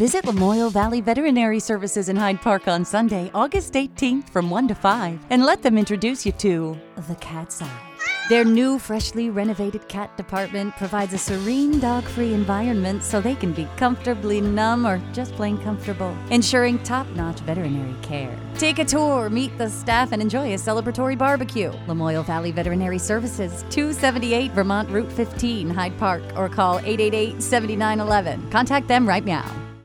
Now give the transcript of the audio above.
Visit Lamoille Valley Veterinary Services in Hyde Park on Sunday, August 18th from 1 to 5, and let them introduce you to the Cat's Eye. Their new, freshly renovated cat department provides a serene, dog-free environment so they can be comfortably numb or just plain comfortable, ensuring top-notch veterinary care. Take a tour, meet the staff, and enjoy a celebratory barbecue. Lamoille Valley Veterinary Services, 278 Vermont Route 15, Hyde Park, or call 888-7911. Contact them right now.